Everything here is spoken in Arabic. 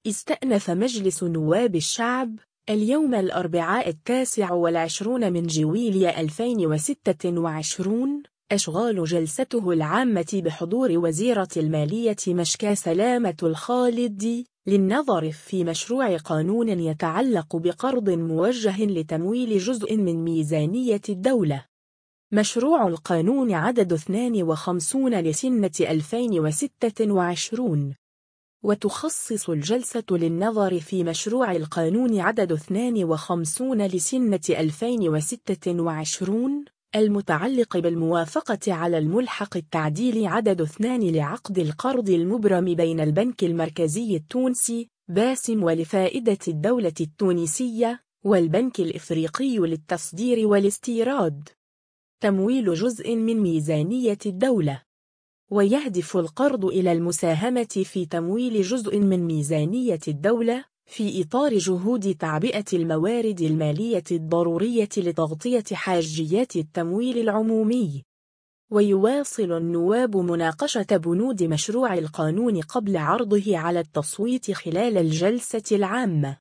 استأنف مجلس نواب الشعب اليوم الأربعاء 29 من جويلية 2026 أشغال جلسته العامة بحضور وزيرة المالية مشكى سلامة الخالدي للنظر في مشروع قانون يتعلق بقرض موجه لتمويل جزء من ميزانية الدولة. مشروع القانون عدد 52 لسنة 2026. وتخصص الجلسة للنظر في مشروع القانون عدد 52 لسنة 2026 المتعلق بالموافقة على الملحق التعديل عدد 2 لعقد القرض المبرم بين البنك المركزي التونسي باسم ولفائدة الدولة التونسية والبنك الإفريقي للتصدير والاستيراد تمويل جزء من ميزانية الدولة. ويهدف القرض إلى المساهمة في تمويل جزء من ميزانية الدولة في إطار جهود تعبئة الموارد المالية الضرورية لتغطية حاجيات التمويل العمومي. ويواصل النواب مناقشة بنود مشروع القانون قبل عرضه على التصويت خلال الجلسة العامة.